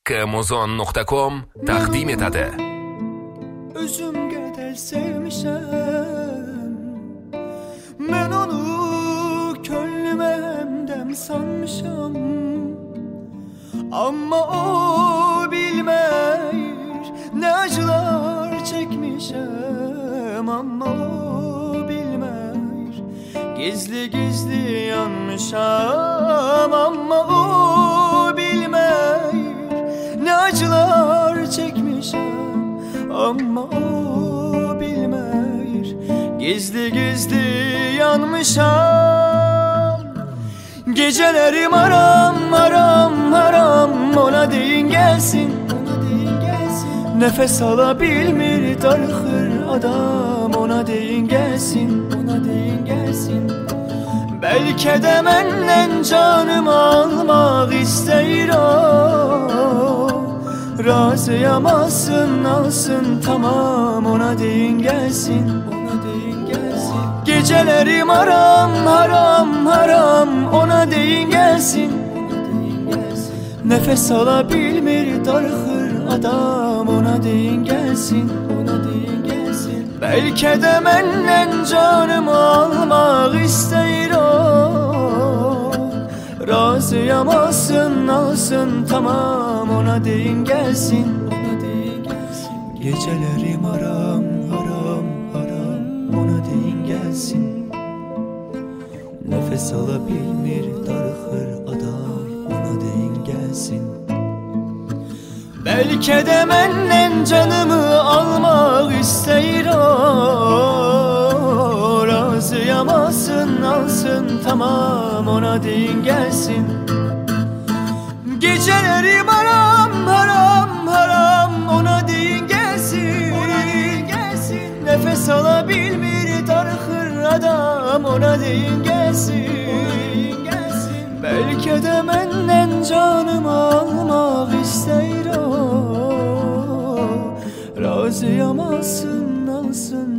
kmozon.com takdim etadi. Özüm kadar sevmişem, ben onu könlüme hemdem sanmışam. Ama o bilmeyir ne acılar çekmişem. Ama o bilmeyir gizli gizli yanmışam. Ama o bilmeyir ne acılar çekmişem. Ama o bilmeyir gizli gizli yanmışam. Gecelerim haram haram haram, ona deyin gelsin, ona deyin gelsin. Nefes alabilmir darıxır adam, ona deyin gelsin, ona deyin gelsin. Belki de menden canımı almak isteyir o. Razıyam alsın alsın tamam, ona deyin gelsin, ona deyin gelsin. Gecelerim haram haram haram, ona deyin gelsin, ona deyin gelsin. Nefes alabilmir darıxır adam, ona deyin gelsin, ona deyin gelsin. Belki de menden canımı almak isteyir o. Razıyam alsın alsın tamam, ona deyin gelsin, ona deyin gelsin. Gecelerim haram haram haram, ona deyin gelsin. Nefes alabilmir darıxır adam, ona deyin gelsin. Belki de menden canımı almak isteyir o. Razıyam alsın alsın tamam, ona deyin gelsin. Gecelerim haram haram haram, ona deyin gelsin, ona deyin gelsin. Nefes alabilmir darıxır adam, ona deyin gelsin, ona gelsin. Belki de menden canımı almak isteyir o. Razıyam alsın alsın